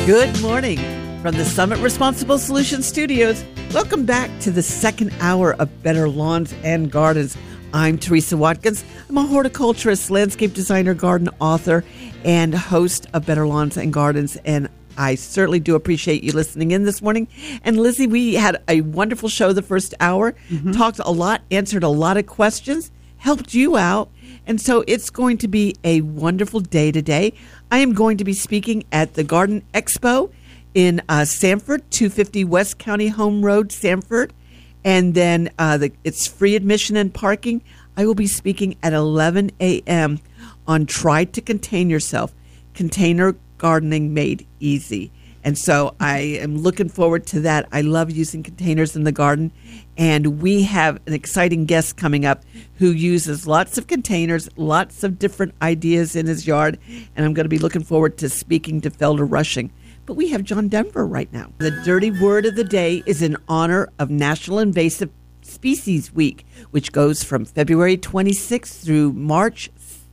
Good morning from the Summit Responsible Solutions Studios. Welcome back to the second hour of Better Lawns and Gardens. I'm Teresa Watkins. I'm a horticulturist, landscape designer, garden author, and host of Better Lawns and Gardens. And I certainly do appreciate you listening in this morning. And Lizzie, we had a wonderful show the first hour, talked a lot, answered a lot of questions, helped you out. And so it's going to be a wonderful day today. I am going to be speaking at the Garden Expo in Sanford, 250 West County Home Road, Sanford. And then it's free admission and parking. I will be speaking at 11 a.m. on Try to Contain Yourself, Container Gardening Made Easy. And so I am looking forward to that. I love using containers in the garden. And we have an exciting guest coming up who uses lots of containers, lots of different ideas in his yard. And I'm going to be looking forward to speaking to Felder Rushing. But we have John Denver right now. The dirty word of the day is in honor of National Invasive Species Week, which goes from February 26th through March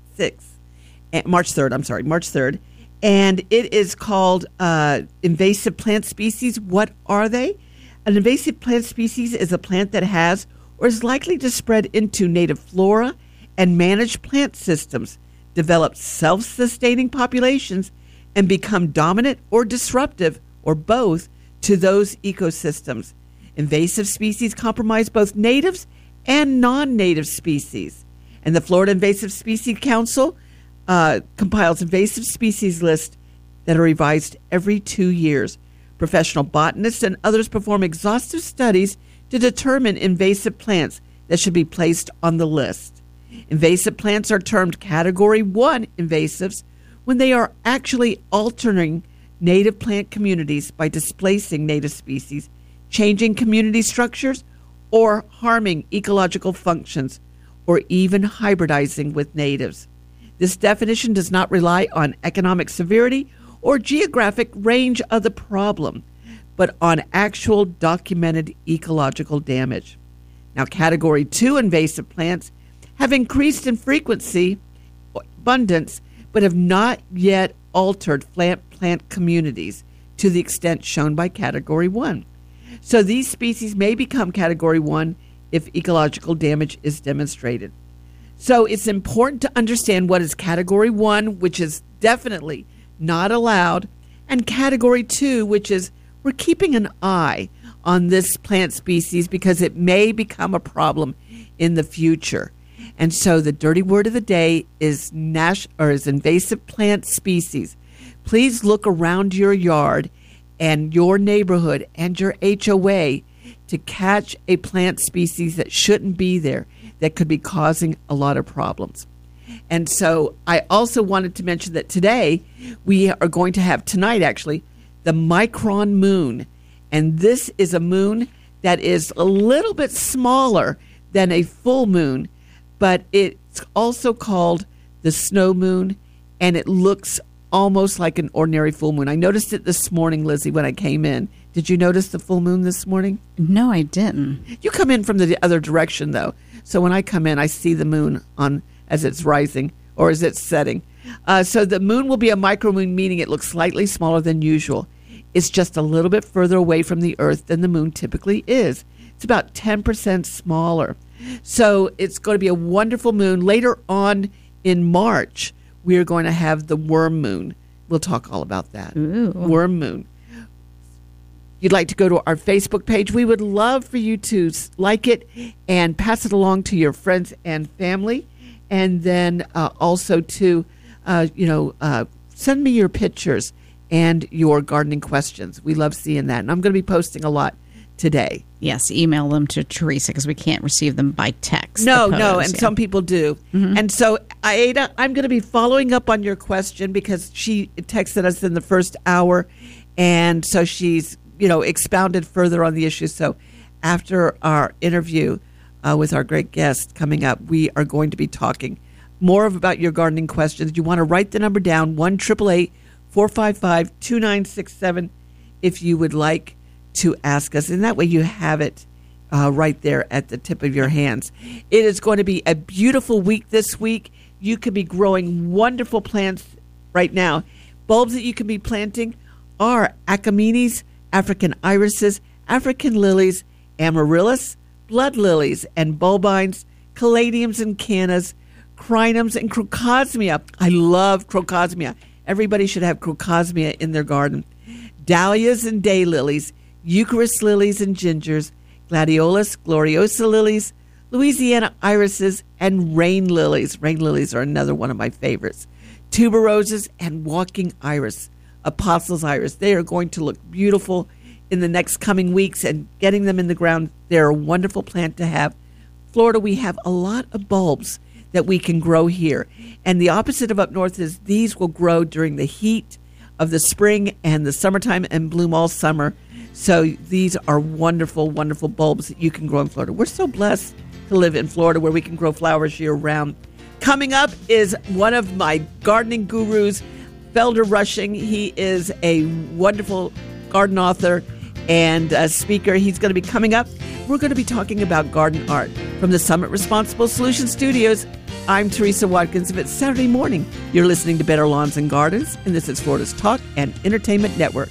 3rd. And it is called invasive plant species. What are they? An invasive plant species is a plant that has or is likely to spread into native flora and manage plant systems, develop self-sustaining populations, and become dominant or disruptive, or both, to those ecosystems. Invasive species comprise both natives and non-native species. And the Florida Invasive Species Council compiles invasive species lists that are revised every 2 years. Professional botanists and others perform exhaustive studies to determine invasive plants that should be placed on the list. Invasive plants are termed Category 1 invasives when they are actually altering native plant communities by displacing native species, changing community structures, or harming ecological functions, or even hybridizing with natives. This definition does not rely on economic severity or geographic range of the problem, but on actual documented ecological damage. Now, Category 2 invasive plants have increased in frequency, abundance, but have not yet altered plant communities to the extent shown by Category 1. So these species may become Category 1 if ecological damage is demonstrated. So it's important to understand what is Category 1, which is definitely not allowed, and Category 2, which is we're keeping an eye on this plant species because it may become a problem in the future. And so the dirty word of the day is invasive plant species. Please look around your yard and your neighborhood and your HOA to catch a plant species that shouldn't be there, that could be causing a lot of problems. And so I also wanted to mention that today we are going to have, tonight actually, the Micron moon. And this is a moon that is a little bit smaller than a full moon, but it's also called the snow moon, and it looks almost like an ordinary full moon. I noticed it this morning, Lizzie, when I came in. Did you notice the full moon this morning? No, I didn't. You come in from the other direction, though. So when I come in, I see the moon on as it's rising or as it's setting. So the moon will be a micromoon, meaning it looks slightly smaller than usual. It's just a little bit further away from the Earth than the moon typically is. It's about 10% smaller. So it's going to be a wonderful moon. Later on in March, we're going to have the worm moon. We'll talk all about that. Ooh. Worm moon. You'd like to go to our Facebook page, we would love for you to like it and pass it along to your friends and family. And then also to, send me your pictures and your gardening questions. We love seeing that. And I'm going to be posting a lot today. Yes, email them to Teresa because we can't receive them by text. No, and some people do. Mm-hmm. And so, Aida, I'm going to be following up on your question because she texted us in the first hour. And so she's expounded further on the issue. So after our interview with our great guest coming up, we are going to be talking more about your gardening questions. You want to write the number down, 1-888-455-2967, if you would like to ask us. And that way you have it right there at the tip of your hands. It is going to be a beautiful week this week. You could be growing wonderful plants right now. Bulbs that you can be planting are Achaemenes, African irises, African lilies, amaryllis, blood lilies, and bulbines, caladiums and cannas, crinums, and crocosmia. I love crocosmia. Everybody should have crocosmia in their garden. Dahlias and daylilies, Eucharis lilies and gingers, gladiolus, gloriosa lilies, Louisiana irises, and rain lilies. Rain lilies are another one of my favorites. Tuberoses and walking iris, apostles iris. They are going to look beautiful in the next coming weeks, and getting them in the ground, they're a wonderful plant to have. Florida, we have a lot of bulbs that we can grow here. And the opposite of up north is these will grow during the heat of the spring and the summertime and bloom all summer. So these are wonderful, wonderful bulbs that you can grow in Florida. We're so blessed to live in Florida where we can grow flowers year round. Coming up is one of my gardening gurus, Felder Rushing. He is a wonderful garden author and a speaker. He's going to be coming up. We're going to be talking about garden art. From the Summit Responsible Solutions Studios, I'm Teresa Watkins. If it's Saturday morning, you're listening to Better Lawns and Gardens, and this is Florida's Talk and Entertainment Network.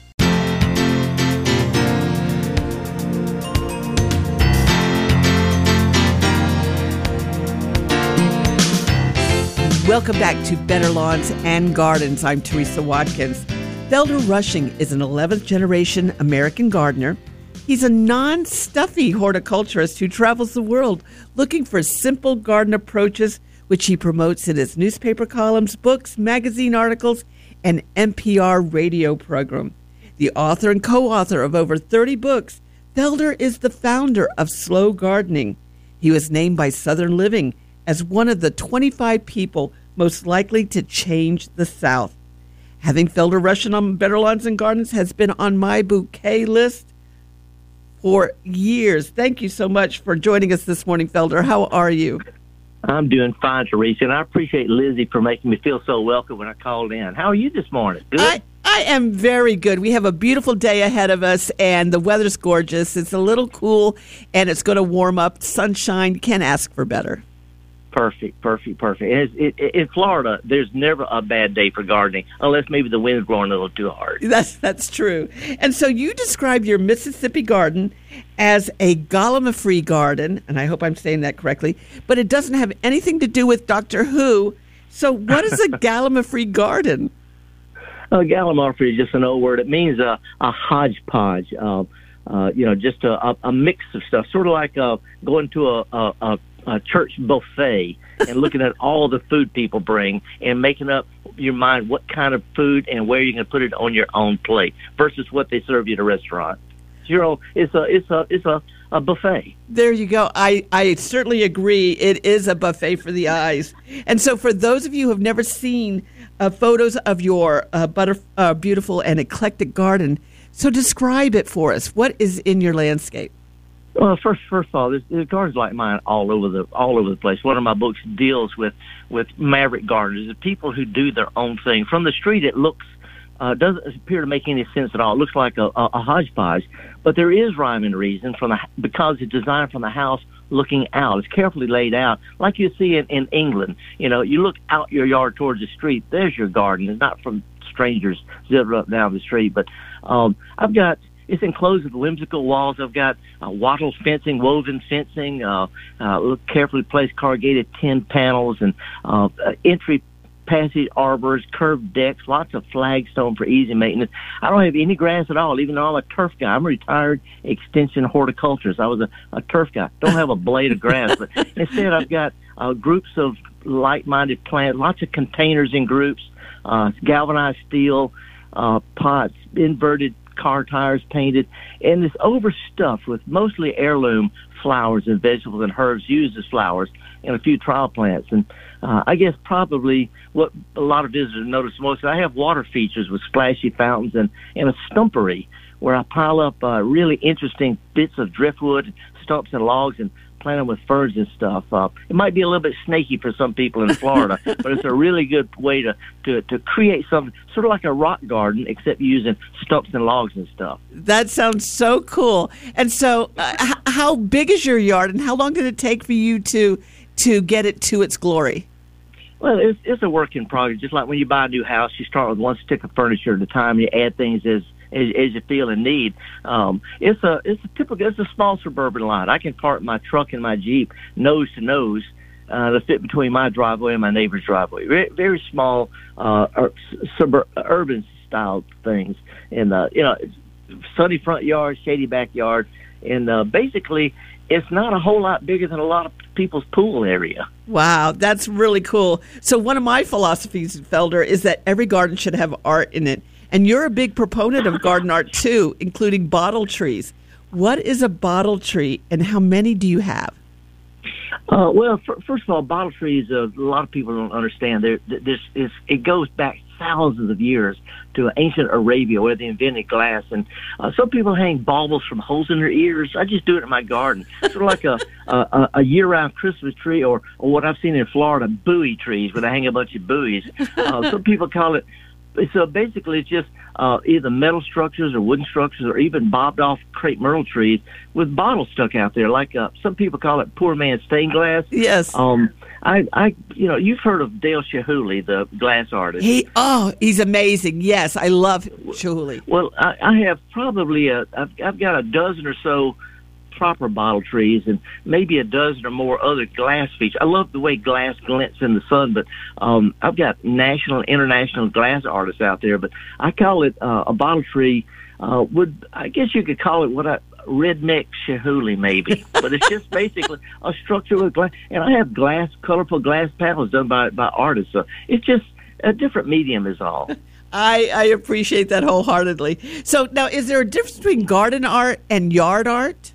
Welcome back to Better Lawns and Gardens. I'm Teresa Watkins. Felder Rushing is an 11th generation American gardener. He's a non-stuffy horticulturist who travels the world looking for simple garden approaches, which he promotes in his newspaper columns, books, magazine articles, and NPR radio program. The author and co-author of over 30 books, Felder is the founder of Slow Gardening. He was named by Southern Living as one of the 25 people most likely to change the South. Having Felder Rushing on Better Lawns and Gardens has been on my bouquet list for years. Thank you so much for joining us this morning, Felder. How are you? I'm doing fine, Teresa, and I appreciate Lizzie for making me feel so welcome when I called in. How are you this morning? Good? I am very good. We have a beautiful day ahead of us, and the weather's gorgeous. It's a little cool, and it's going to warm up. Sunshine, can't ask for better. Perfect. In Florida, there's never a bad day for gardening, unless maybe the wind's blowing a little too hard. That's true. And so you describe your Mississippi garden as a Gallimaufry garden, and I hope I'm saying that correctly, but it doesn't have anything to do with Doctor Who. So what is a Gallimaufry garden? Gallimaufry is just an old word. It means a hodgepodge, just a mix of stuff, sort of like going to a church buffet and looking at all the food people bring and making up your mind what kind of food and where you're going to put it on your own plate versus what they serve you at a restaurant. It's a buffet. There you go. I certainly agree. It is a buffet for the eyes. And so for those of you who have never seen photos of your beautiful and eclectic garden, so describe it for us. What is in your landscape? Well, first of all, there's gardens like mine all over the place. One of my books deals with maverick gardeners, the people who do their own thing. From the street, it doesn't appear to make any sense at all. It looks like a hodgepodge, but there is rhyme and reason because it's designed from the house looking out. It's carefully laid out, like you see in England. You look out your yard towards the street. There's your garden. It's not from strangers zipping up down the street. But it's enclosed with whimsical walls. I've got wattle fencing, woven fencing, carefully placed corrugated tin panels, and entry passage arbors, curved decks, lots of flagstone for easy maintenance. I don't have any grass at all, even though I'm a turf guy. I'm a retired extension horticulturist. I was a turf guy. Don't have a blade of grass, but instead I've got groups of like-minded plants, lots of containers in groups, galvanized steel, pots, inverted car tires painted, and it's overstuffed with mostly heirloom flowers and vegetables and herbs used as flowers and a few trial plants. And I guess probably what a lot of visitors notice most is I have water features with splashy fountains and a stumpery where I pile up really interesting bits of driftwood, stumps and logs, and plant them with ferns and stuff. It might be a little bit snaky for some people in Florida, but it's a really good way to create something sort of like a rock garden, except using stumps and logs and stuff. That sounds so cool. And so how big is your yard, and how long did it take for you to get it to its glory? Well, it's a work in progress. Just like when you buy a new house, you start with one stick of furniture at a time. You add things as you feel and need. It's a small suburban lot. I can park my truck and my Jeep nose to nose to fit between my driveway and my neighbor's driveway. Very, very small urban style things. And sunny front yard, shady backyard, and basically, it's not a whole lot bigger than a lot of people's pool area. Wow, that's really cool. So one of my philosophies, Felder, is that every garden should have art in it. And you're a big proponent of garden art, too, including bottle trees. What is a bottle tree, and how many do you have? Well, first of all, bottle trees, a lot of people don't understand. It goes back thousands of years to ancient Arabia where they invented glass. And some people hang baubles from holes in their ears. I just do it in my garden. Sort of like a year-round Christmas tree or what I've seen in Florida, buoy trees where they hang a bunch of buoys. Some people call it. So basically it's just either metal structures or wooden structures or even bobbed off crepe myrtle trees with bottles stuck out there. Like some people call it poor man's stained glass. Yes. You've heard of Dale Chihuly, the glass artist. He's amazing. Yes, I love Chihuly. Well, I have probably I've got a dozen or so proper bottle trees and maybe a dozen or more other glass features. I love the way glass glints in the sun, but I've got national and international glass artists out there, but I call it a bottle tree. I guess you could call it redneck Chihuly maybe, but it's just basically a structure with glass, and I have colorful glass panels done by artists, so it's just a different medium is all. I appreciate that wholeheartedly. So now, is there a difference between garden art and yard art?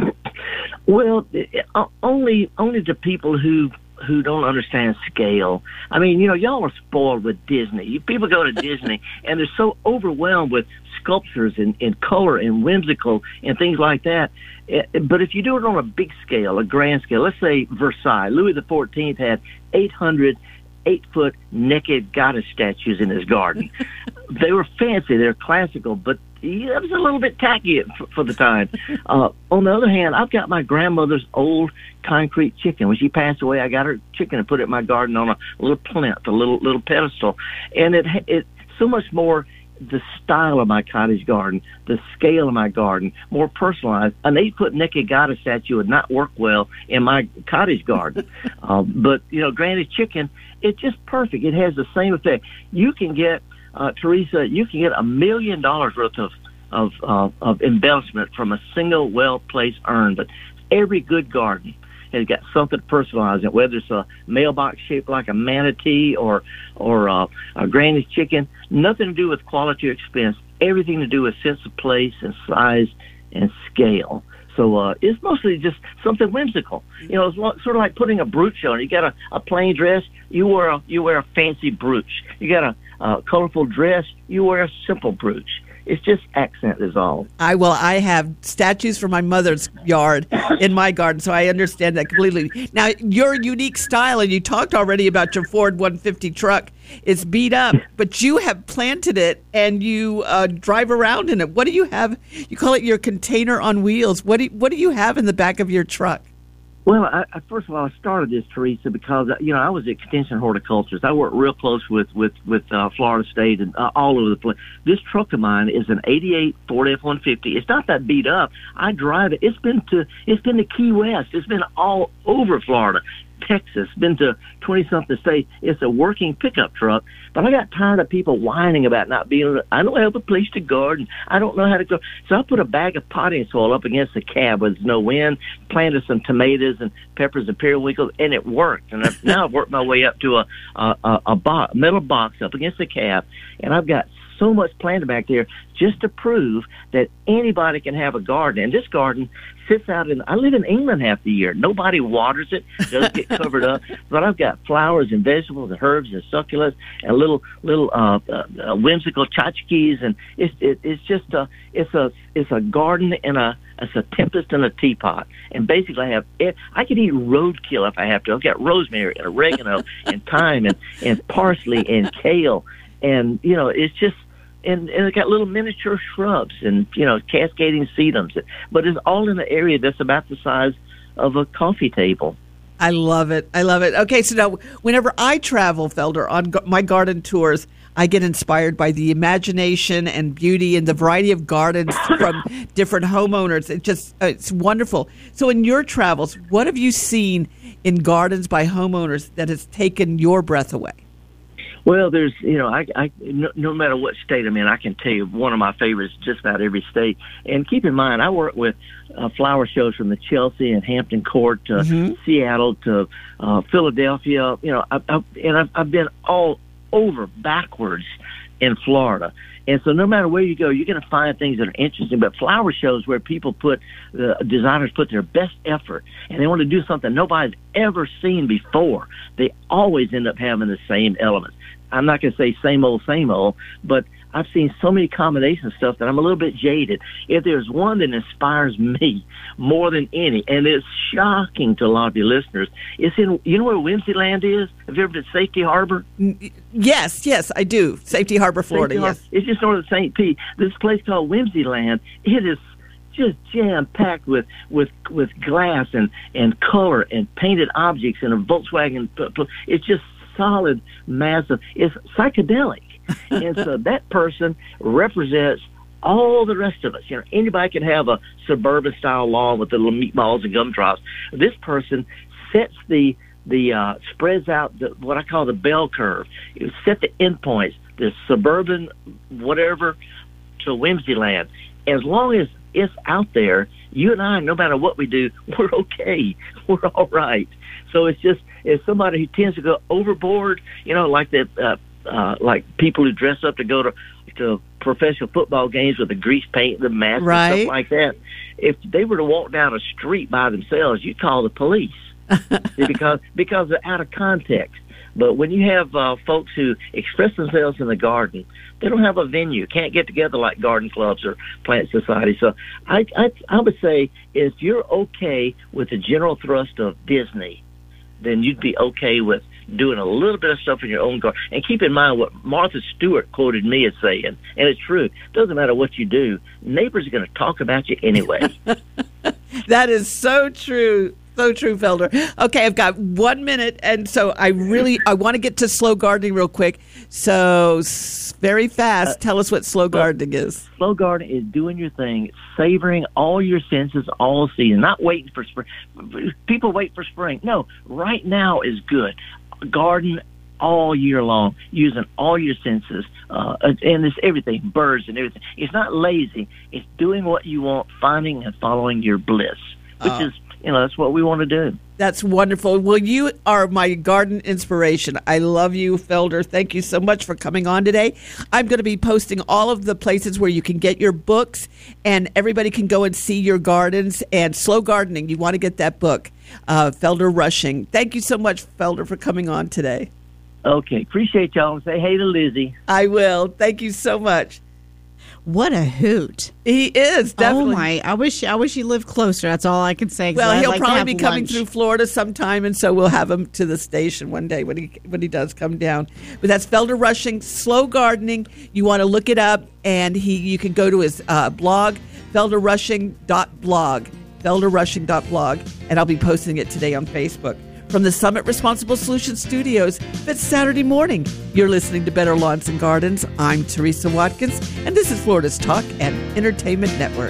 Well, only to people who don't understand scale. I mean, y'all are spoiled with Disney. People go to Disney and they're so overwhelmed with sculptures and color and whimsical and things like that. But if you do it on a big scale, a grand scale, let's say Versailles, Louis XIV had 800 8-foot naked goddess statues in his garden. They were fancy, they're classical, but it was a little bit tacky for the time. On the other hand, I've got my grandmother's old concrete chicken. When she passed away, I got her chicken and put it in my garden on a little plinth, a little pedestal, and it so much more the style of my cottage garden, the scale of my garden, more personalized. An 8-foot naked goddess statue would not work well in my cottage garden. But, granted, chicken, it's just perfect. It has the same effect. You can get, Teresa, you can get $1 million worth of embellishment from a single well-placed urn. But every good garden has got something personalized in it, whether it's a mailbox shaped like a manatee or a granny's chicken. Nothing to do with quality or expense. Everything to do with sense of place and size and scale. So it's mostly just something whimsical. It's sort of like putting a brooch on. You got a plain dress, you wear a fancy brooch. You got a colorful dress, you wear a simple brooch. It's just accent is all. I have statues from my mother's yard in my garden, so I understand that completely. Now, your unique style, and you talked already about your Ford 150 truck, it's beat up, but you have planted it and you drive around in it. What do you have? You call it your container on wheels. What do you have in the back of your truck? Well, first of all, I started this, Teresa, because I was at Extension Horticulturist. I worked real close with Florida State and all over the place. This truck of mine is an '88 Ford F-150. It's not that beat up. I drive it. It's been to Key West. It's been all over Florida, Texas. Been to 20-something states. It's a working pickup truck. But I got tired of people whining about not being able to. I don't have a place to garden. I don't know how to go. So I put a bag of potting soil up against the cab with no wind, planted some tomatoes and peppers and periwinkles, and it worked. And now I've worked my way up to a metal box up against the cab, and I've got so much planted back there just to prove that anybody can have a garden. And this garden sits out I live in England half the year. Nobody waters it. It doesn't get covered up. But I've got flowers and vegetables and herbs and succulents and little whimsical tchotchkes. And it's just it's a garden it's a tempest in a teapot. And basically I could eat roadkill if I have to. I've got rosemary and oregano and thyme and parsley and kale. And, it's just, and it's got little miniature shrubs and, cascading sedums. But it's all in an area that's about the size of a coffee table. I love it. I love it. Okay, so now whenever I travel, Felder, on my garden tours, I get inspired by the imagination and beauty and the variety of gardens from different homeowners. It's wonderful. So in your travels, what have you seen in gardens by homeowners that has taken your breath away? Well, there's, no matter what state I'm in, I can tell you one of my favorites just about every state. And keep in mind, I work with flower shows from the Chelsea and Hampton Court to Seattle to Philadelphia. I've been all over backwards in Florida. And so no matter where you go, you're going to find things that are interesting. But flower shows where designers put their best effort and they want to do something nobody's ever seen before, they always end up having the same elements. I'm not going to say same old, but I've seen so many combination stuff that I'm a little bit jaded. If there's one that inspires me more than any, and it's shocking to a lot of your listeners, it's in, you know where Whimsyland is? Have you ever been to Safety Harbor? Yes, I do. Safety Harbor, Florida, yes. It's just north of St. Pete. This place called Whimsyland, it is just jam-packed with glass and color and painted objects and a Volkswagen. It's just solid, massive. It's psychedelic. And so that person represents all the rest of us. Anybody can have a suburban style lawn with the little meatballs and gumdrops. This person sets the spreads out what I call the bell curve. You set the endpoints, the suburban whatever to Whimsyland. As long as it's out there, you and I, no matter what we do, we're okay. We're all right. So it's somebody who tends to go overboard, like that. Like people who dress up to go to professional football games with the grease paint, the mask, and stuff like that. If they were to walk down a street by themselves, you'd call the police because they're out of context. But when you have folks who express themselves in the garden, they don't have a venue, can't get together like garden clubs or plant societies. So I would say if you're okay with the general thrust of Disney, then you'd be okay with doing a little bit of stuff in your own garden. And keep in mind what Martha Stewart quoted me as saying, and it's true, it doesn't matter what you do, neighbors are going to talk about you anyway. That is so true. So true, Felder. Okay, I've got 1 minute, and so I want to get to slow gardening real quick. So very fast, tell us what slow gardening is. Slow gardening is doing your thing, savoring all your senses all season, not waiting for spring. People wait for spring. No, right now is good. Garden all year long, using all your senses, and it's everything, birds and everything. It's not lazy. It's doing what you want, finding and following your bliss, which is, that's what we want to do. That's wonderful. Well, you are my garden inspiration. I love you, Felder. Thank you so much for coming on today. I'm going to be posting all of the places where you can get your books, and everybody can go and see your gardens. And Slow Gardening, you want to get that book, Felder Rushing. Thank you so much, Felder, for coming on today. Okay. Appreciate y'all. And say hey to Lizzie. I will. Thank you so much. What a hoot. He is, definitely. Oh, my. I wish he lived closer. That's all I can say. Well, he'll probably be coming through Florida sometime, and so we'll have him to the station one day when he does come down. But that's Felder Rushing, Slow Gardening. You want to look it up, and you can go to his blog, felderrushing.blog, felderrushing.blog, and I'll be posting it today on Facebook. From the Summit Responsible Solutions Studios, it's Saturday morning. You're listening to Better Lawns and Gardens. I'm Teresa Watkins, and this is Florida's Talk and Entertainment Network.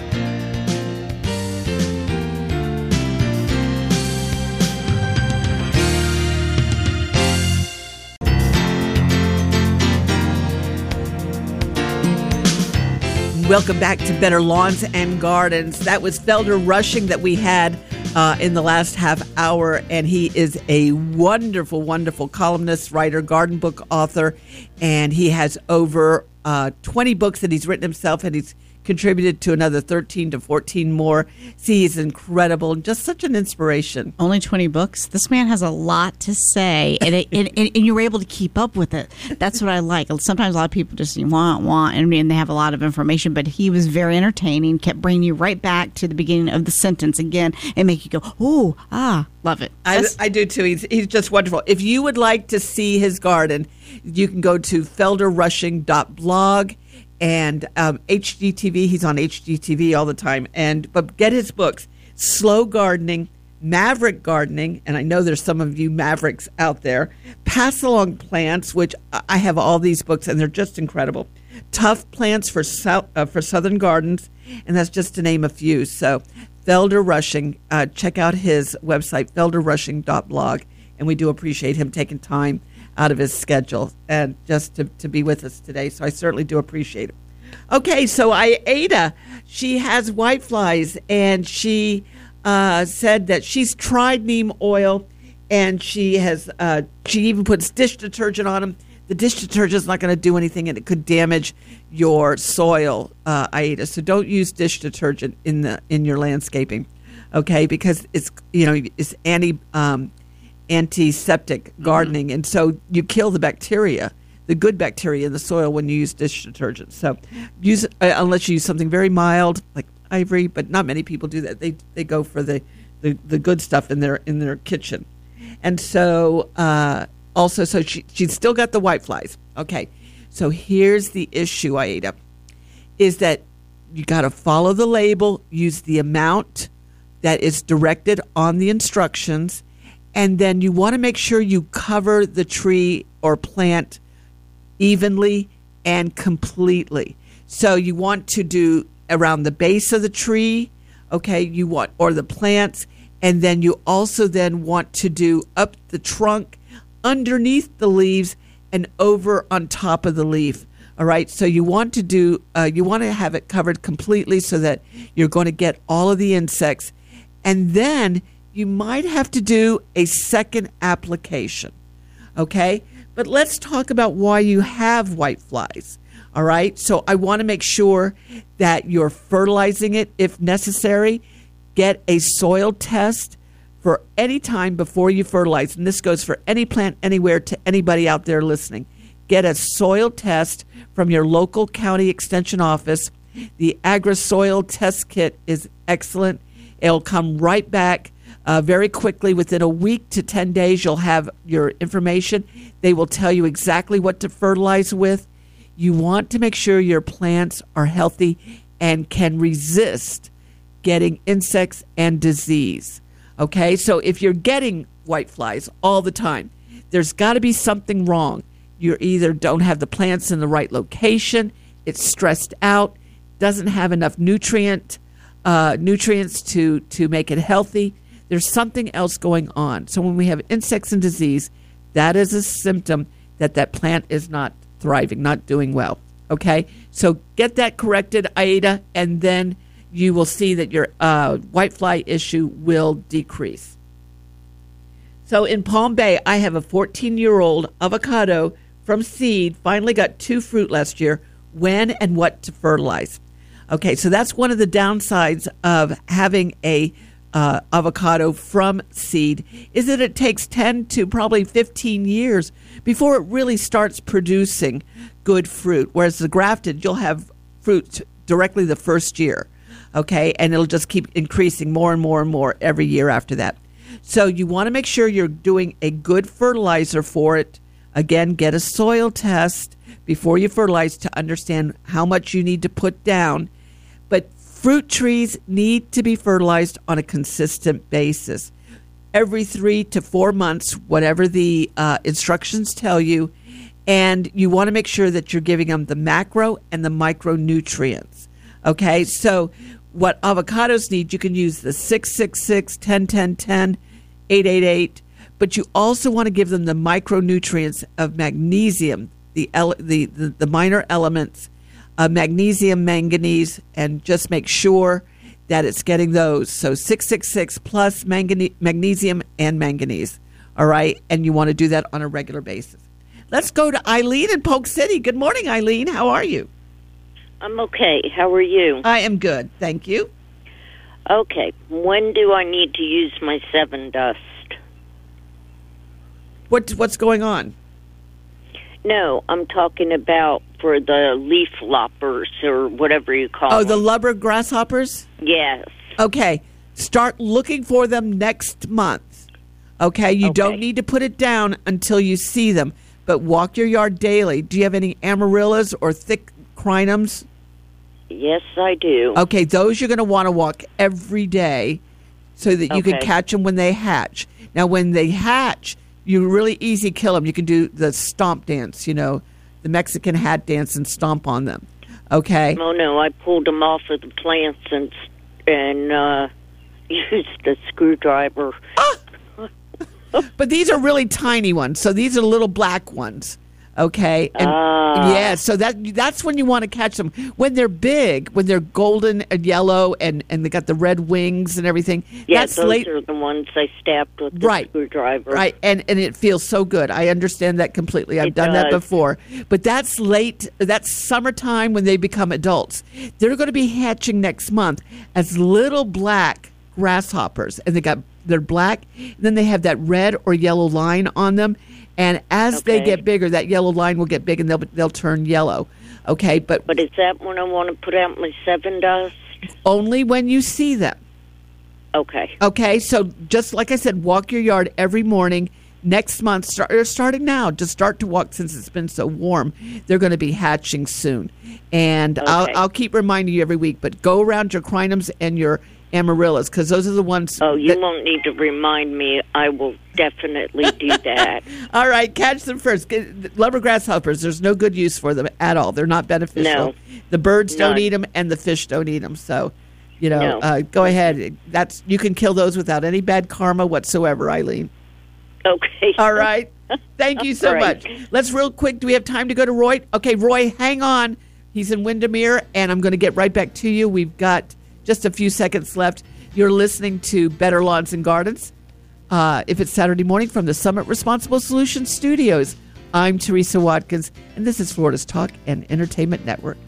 Welcome back to Better Lawns and Gardens. That was Felder Rushing that we had in the last half hour, and he is a wonderful, wonderful columnist, writer, garden book author, and he has over 20 books that he's written himself, and he's contributed to another 13 to 14 more. See, he's incredible and just such an inspiration. Only 20 books? This man has a lot to say, and you're able to keep up with it. That's what I like. Sometimes a lot of people just want, and they have a lot of information, but he was very entertaining, kept bringing you right back to the beginning of the sentence again and make you go, oh, love it. I do too. He's just wonderful. If you would like to see his garden, you can go to felderrushing.blog. And HGTV, he's on HGTV all the time. But get his books, Slow Gardening, Maverick Gardening, and I know there's some of you Mavericks out there. Pass Along Plants, which I have all these books, and they're just incredible. Tough Plants for Southern Gardens, and that's just to name a few. So Felder Rushing, check out his website, felderrushing.blog, and we do appreciate him taking time out of his schedule and just to be with us today. So I certainly do appreciate it. Okay, so Aida, she has whiteflies, and she said that she's tried neem oil, and she even puts dish detergent on them. The dish detergent is not going to do anything, and it could damage your soil, Aida. So don't use dish detergent in your landscaping, okay? Because it's antiseptic gardening, and so you kill the bacteria, the good bacteria in the soil when you use dish detergent. So use unless you use something very mild like ivory, but not many people do that. They go for the good stuff in their kitchen. And so also, so she's still got the whiteflies. Okay, so here's the issue, Aida, is that you got to follow the label, use the amount that is directed on the instructions, and then you want to make sure you cover the tree or plant evenly and completely. So you want to do around the base of the tree, okay, or the plants, and then you also then want to do up the trunk, underneath the leaves, and over on top of the leaf. All right, so you want to have it covered completely so that you're going to get all of the insects, and then you might have to do a second application, okay? But let's talk about why you have whiteflies, all right? So I want to make sure that you're fertilizing it if necessary. Get a soil test for any time before you fertilize, and this goes for any plant anywhere to anybody out there listening. Get a soil test from your local county extension office. The AgriSoil test kit is excellent. It'll come right back very quickly. Within a week to 10 days, you'll have your information. They will tell you exactly what to fertilize with. You want to make sure your plants are healthy and can resist getting insects and disease. Okay, so if you're getting whiteflies all the time, there's got to be something wrong. You either don't have the plants in the right location, it's stressed out, doesn't have enough nutrients to make it healthy. There's something else going on. So when we have insects and disease, that is a symptom that plant is not thriving, not doing well. Okay, so get that corrected, Aida, and then you will see that your whitefly issue will decrease. So in Palm Bay, I have a 14-year-old avocado from seed, finally got 2 fruit last year. When and what to fertilize? Okay, so that's one of the downsides of having a avocado from seed, is that it takes 10 to probably 15 years before it really starts producing good fruit, whereas the grafted, you'll have fruit directly the first year, okay, and it'll just keep increasing more and more and more every year after that. So you want to make sure you're doing a good fertilizer for it. Again, get a soil test before you fertilize to understand how much you need to put down. But fruit trees need to be fertilized on a consistent basis. Every 3 to 4 months, whatever the instructions tell you, and you want to make sure that you're giving them the macro and the micronutrients. Okay, so what avocados need, you can use the 666, 10, 10, 10, 888, but you also want to give them the micronutrients of magnesium, the minor elements, magnesium, manganese, and just make sure that it's getting those. So 666 plus magnesium and manganese, all right? And you want to do that on a regular basis. Let's go to Eileen in Polk City. Good morning, Eileen. How are you? I'm okay. How are you? I am good. Thank you. Okay. When do I need to use my 7 Dust? What's going on? No, I'm talking about for the leaf loppers or whatever you call them. Oh, the lubber grasshoppers? Yes. Okay. Start looking for them next month. Okay? You don't need to put it down until you see them, but walk your yard daily. Do you have any amaryllis or thick crinums? Yes, I do. Okay, those you're going to want to walk every day so that you can Okay. catch them when they hatch. Now, when they hatch, you really easy kill them. You can do the stomp dance, the Mexican hat dance, and stomp on them. Okay. Oh no, I pulled them off of the plants and used a screwdriver. But these are really tiny ones. So these are little black ones. Okay. And yeah, so that's when you want to catch them. When they're big, when they're golden and yellow and they got the red wings and everything. Yeah, that's those are the ones I stabbed with the screwdriver. Right. And it feels so good. I understand that completely. I've done that before. But that's late. That's summertime when they become adults. They're going to be hatching next month as little black grasshoppers. And they're black. And then they have that red or yellow line on them. And as they get bigger, that yellow line will get big and they'll turn yellow. Okay, but is that when I want to put out my 7 dust? Only when you see them. Okay. Okay, so just like I said, walk your yard every morning. Next month, starting now, just start to walk since it's been so warm. They're going to be hatching soon. And I'll keep reminding you every week, but go around your crinums and your amaryllis, because those are the ones. Oh, you won't need to remind me. I will definitely do that. All right, catch them first. Leopard grasshoppers, there's no good use for them at all. They're not beneficial. No. The birds don't None. eat them, and the fish don't eat them. So, go ahead. You can kill those without any bad karma whatsoever, Eileen. Okay. All right. Thank you so All right. much. Let's real quick. Do we have time to go to Roy? Okay, Roy, hang on. He's in Windermere, and I'm going to get right back to you. We've got just a few seconds left. You're listening to Better Lawns and Gardens. If it's Saturday morning from the Summit Responsible Solutions Studios, I'm Teresa Watkins, and this is Florida's Talk and Entertainment Network.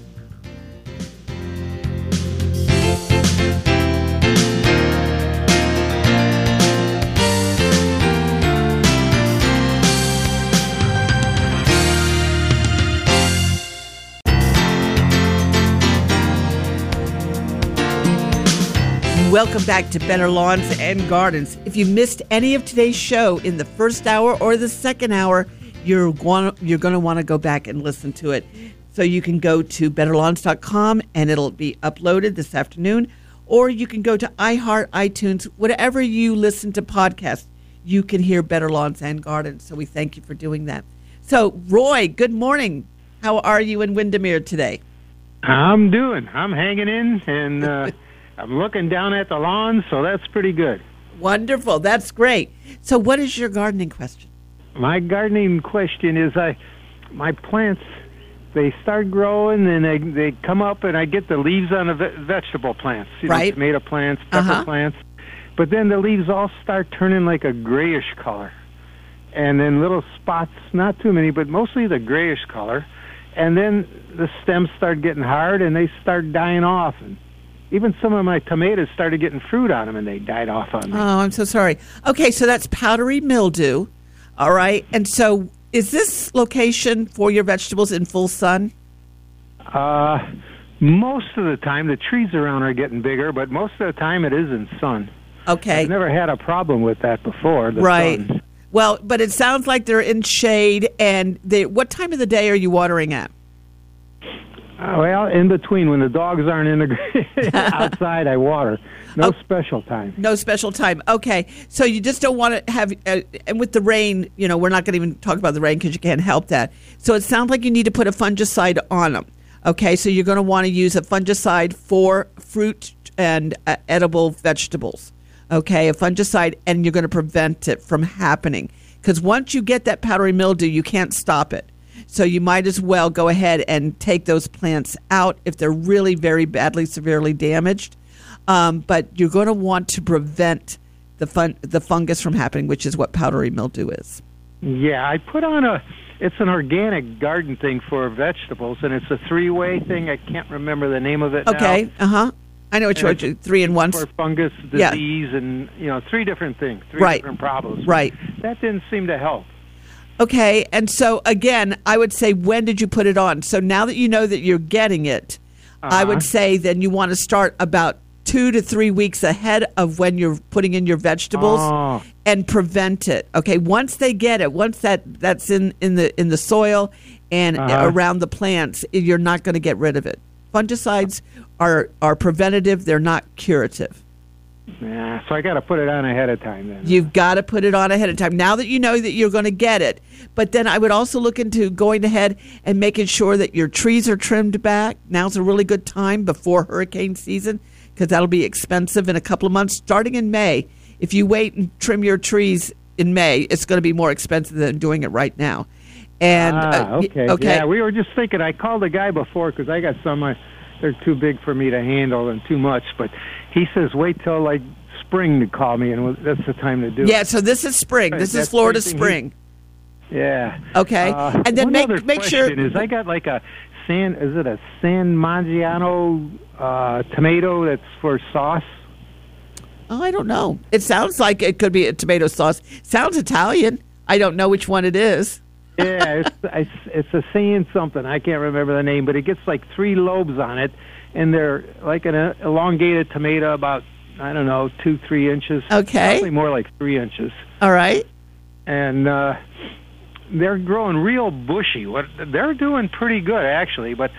Welcome back to Better Lawns and Gardens. If you missed any of today's show in the first hour or the second hour, you're going to want to go back and listen to it. So you can go to betterlawns.com and it'll be uploaded this afternoon, or you can go to iHeart, iTunes, whatever you listen to podcasts, you can hear Better Lawns and Gardens. So we thank you for doing that. So Roy, good morning. How are you in Windermere today? I'm hanging in, and I'm looking down at the lawn, so that's pretty good. Wonderful. That's great. So what is your gardening question? My gardening question is, my plants, they start growing, and they come up, and I get the leaves on the vegetable plants, right? Tomato plants, pepper plants. But then the leaves all start turning like a grayish color. And then little spots, not too many, but mostly the grayish color. And then the stems start getting hard, and they start dying off. And even some of my tomatoes started getting fruit on them, and they died off on me. Oh, I'm so sorry. Okay, so that's powdery mildew. All right. And so is this location for your vegetables in full sun? Most of the time, the trees around are getting bigger, but most of the time it is in sun. Okay. I've never had a problem with that before. Right. Sun. Well, but it sounds like they're in shade. And what time of the day are you watering at? Well, in between, when the dogs aren't in the outside, I water. No special time. No special time. Okay. So you just don't want to have, and with the rain, we're not going to even talk about the rain because you can't help that. So it sounds like you need to put a fungicide on them. Okay. So you're going to want to use a fungicide for fruit and edible vegetables. Okay. A fungicide, and you're going to prevent it from happening. Because once you get that powdery mildew, you can't stop it. So you might as well go ahead and take those plants out if they're really very badly, severely damaged. But you're going to want to prevent the fungus from happening, which is what powdery mildew is. Yeah, I put on it's an organic garden thing for vegetables, and it's a 3-way thing. I can't remember the name of it now. Okay, I know what you're doing, 3-in-1. For fungus, disease, and 3 different things, 3 different problems. Right. That didn't seem to help. Okay, and so again, I would say, when did you put it on? So now that you know that you're getting it, I would say then you want to start about 2 to 3 weeks ahead of when you're putting in your vegetables and prevent it. Okay, once they get it, once that's in the soil and around the plants, you're not going to get rid of it. Fungicides are preventative; they're not curative. Yeah, so I got to put it on ahead of time then. You've got to put it on ahead of time. Now that you know that you're going to get it. But then I would also look into going ahead and making sure that your trees are trimmed back. Now's a really good time before hurricane season, because that'll be expensive in a couple of months, starting in May. If you wait and trim your trees in May, it's going to be more expensive than doing it right now. And okay. Okay. Yeah, we were just thinking. I called a guy before because I got some. They're too big for me to handle and too much. But he says wait till like spring to call me, and that's the time to do it. Yeah. So this is spring. This is Florida spring. Yeah. Okay. And then make sure. Is I got like a San Mangiano tomato that's for sauce. Oh, I don't know. It sounds like it could be a tomato sauce. Sounds Italian. I don't know which one it is. Yeah, it's a saying something. I can't remember the name, but it gets like 3 lobes on it, and they're like an elongated tomato, about 2-3 inches. Okay, probably more like 3 inches. All right, and they're growing real bushy. They're doing pretty good actually, but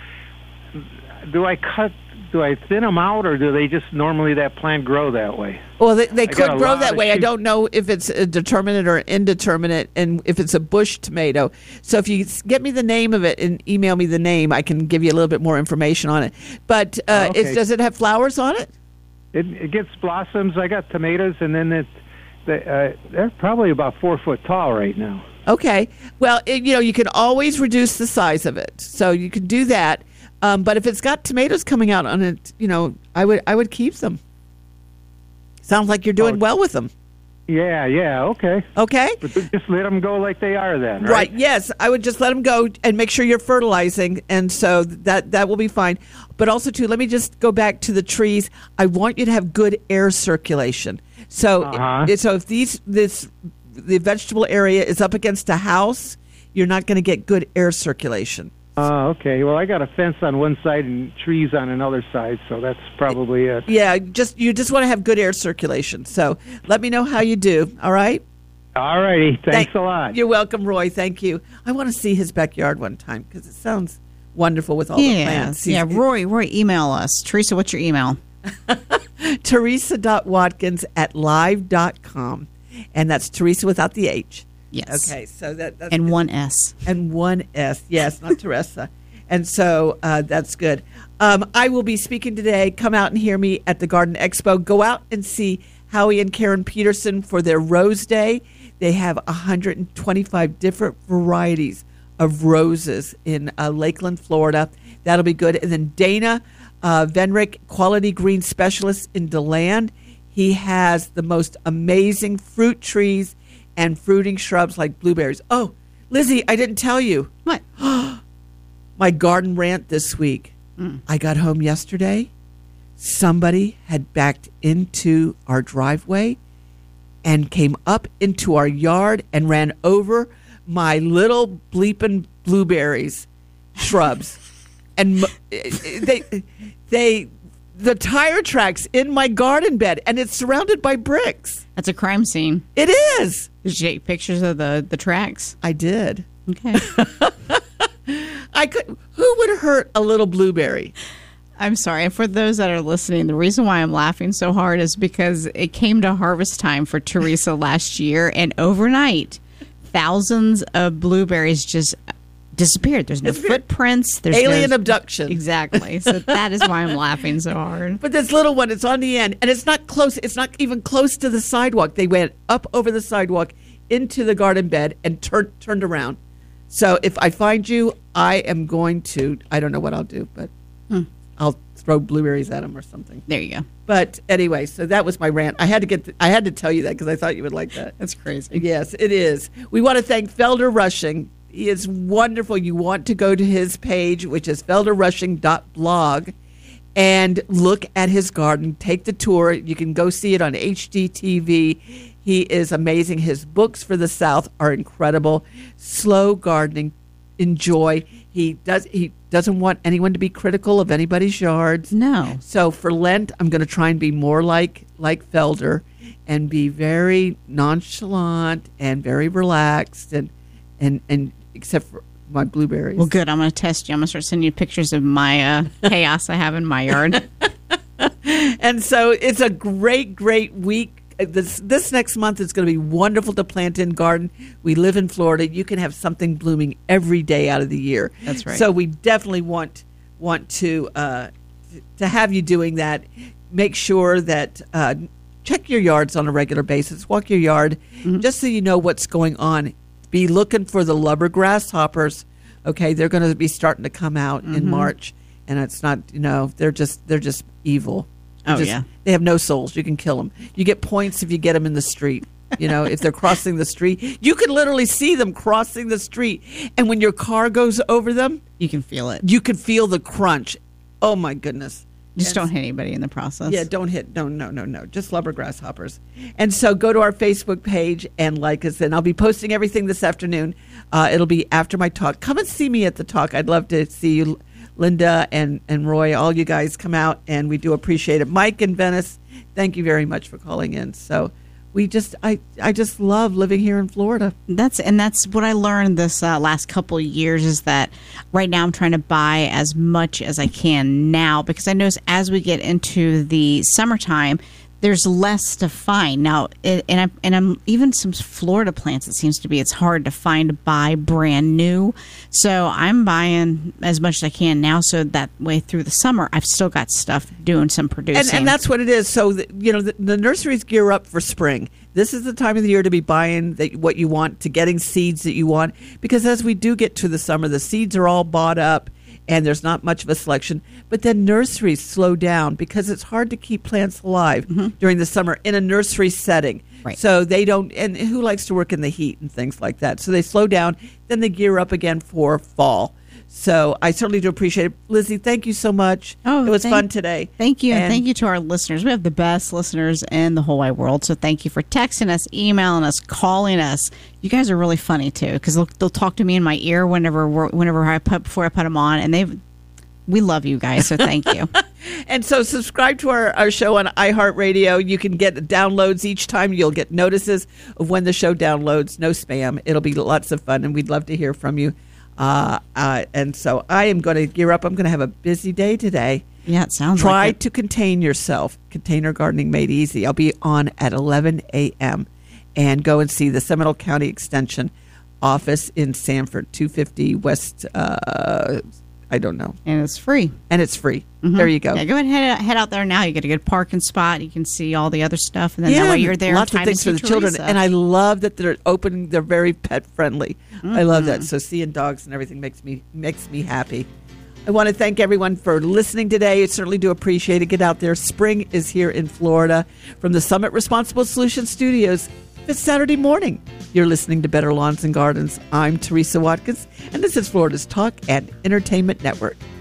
do I thin them out, or do they just normally that plant grow that way? Well, they could grow that way. I don't know if it's a determinate or indeterminate, and if it's a bush tomato. So if you get me the name of it and email me the name, I can give you a little bit more information on it. But okay. Does it have flowers on it? It gets blossoms. I got tomatoes, and then they're probably about 4 foot tall right now. Okay. Well, you can always reduce the size of it, so you can do that. But if it's got tomatoes coming out on it, I would keep them. Sounds like you're doing well with them. Yeah, okay. Okay. But just let them go like they are then, right? Right, yes. I would just let them go and make sure you're fertilizing, and so that will be fine. But also, too, let me just go back to the trees. I want you to have good air circulation. So, so if the vegetable area is up against a house, you're not going to get good air circulation. Okay. Well, I got a fence on one side and trees on another side, so that's probably it. Yeah, you just want to have good air circulation. So let me know how you do, all right? All righty. Thanks a lot. You're welcome, Roy. Thank you. I want to see his backyard one time because it sounds wonderful with all the plants. Yeah, Roy, email us. Teresa, what's your email? Teresa.Watkins @live.com. And that's Teresa without the H. Yes. Okay, so that's and good. 1 S. And 1 S. Yes, not Teresa. And so that's good. I will be speaking today. Come out and hear me at the Garden Expo. Go out and see Howie and Karen Peterson for their Rose Day. They have 125 different varieties of roses in Lakeland, Florida. That'll be good. And then Dana Venrick, Quality Green Specialist in DeLand. He has the most amazing fruit trees and fruiting shrubs like blueberries. Oh, Lizzie, I didn't tell you. What? My garden rant this week. I got home yesterday. Somebody had backed into our driveway and came up into our yard and ran over my little bleeping blueberries shrubs. And the tire tracks in my garden bed, and it's surrounded by bricks. That's a crime scene. It is. Did you take pictures of the tracks? I did. Okay. Who would hurt a little blueberry? I'm sorry. And for those that are listening, the reason why I'm laughing so hard is because it came to harvest time for Teresa last year, and overnight, thousands of blueberries just disappeared. There's no footprints. There's alien abduction. Exactly. So that is why I'm laughing so hard. But this little one, it's on the end, and it's not close. It's not even close to the sidewalk. They went up over the sidewalk into the garden bed and turned around. So if I find you, I am going to, I don't know what I'll do, but I'll throw blueberries at them or something. There you go. But anyway, so that was my rant. I had to tell you that because I thought you would like that. That's crazy. Yes, it is. We want to thank Felder Rushing. He is wonderful. You want to go to his page, which is felderrushing.blog, and look at his garden. Take the tour. You can go see it on HDTV. He is amazing. His books for the South are incredible. Slow gardening. Enjoy. He doesn't want anyone to be critical of anybody's yards. No. So for Lent, I'm going to try and be more like Felder and be very nonchalant and very relaxed and except for my blueberries. Well, good. I'm going to test you. I'm going to start sending you pictures of my chaos I have in my yard. And so it's a great, great week. This next month is going to be wonderful to plant in garden. We live in Florida. You can have something blooming every day out of the year. That's right. So we definitely want to have you doing that. Make sure that check your yards on a regular basis. Walk your yard just so you know what's going on. Be looking for the lubber grasshoppers. Okay, they're going to be starting to come out in March, and it's not, they're just evil. They have no souls. You can kill them. You get points if you get them in the street. If they're crossing the street, you can literally see them crossing the street. And when your car goes over them, You can feel it. you can feel the crunch. Oh my goodness. Just don't hit anybody in the process. Yeah, don't hit. No. Just lubber grasshoppers. And so go to our Facebook page and like us. And I'll be posting everything this afternoon. It'll be after my talk. Come and see me at the talk. I'd love to see you, Linda and Roy. All you guys come out, and we do appreciate it. Mike and Venice, thank you very much for calling in. So I just love living here in Florida. That's what I learned this last couple of years is that right now I'm trying to buy as much as I can now, because I notice as we get into the summertime, there's less to find now. And I'm even some Florida plants. It seems to be it's hard to find to buy brand new. So I'm buying as much as I can now, so that way through the summer I've still got stuff doing some producing. And that's what it is. So the nurseries gear up for spring. This is the time of the year to be buying what you want, to getting seeds that you want, because as we do get to the summer, the seeds are all bought up. And there's not much of a selection. But then nurseries slow down because it's hard to keep plants alive during the summer in a nursery setting. Right. So they don't, and who likes to work in the heat and things like that? So they slow down, then they gear up again for fall. So I certainly do appreciate it. Lizzie, thank you so much. Oh, it was fun today. Thank you. And thank you to our listeners. We have the best listeners in the whole wide world. So thank you for texting us, emailing us, calling us. You guys are really funny, too, because they'll talk to me in my ear before I put them on. And we love you guys. So thank you. And so subscribe to our show on iHeartRadio. You can get downloads each time. You'll get notices of when the show downloads. No spam. It'll be lots of fun, and we'd love to hear from you. And so I am going to gear up. I'm going to have a busy day today. Yeah, it sounds Try like it. to contain yourself. Container Gardening Made Easy. I'll be on at 11 a.m. and go and see the Seminole County Extension office in Sanford, 250 West, I don't know. And it's free. And it's free. There you go. Yeah, go ahead and head out there now. You get a good parking spot. You can see all the other stuff. And then that way you're there. Lots of things for the children. And I love that they're open. They're very pet friendly. I love that. So seeing dogs and everything makes me happy. I want to thank everyone for listening today. I certainly do appreciate it. Get out there. Spring is here in Florida. From the Summit Responsible Solutions Studios, it's Saturday morning. You're listening to Better Lawns and Gardens. I'm Teresa Watkins, and this is Florida's Talk and Entertainment Network.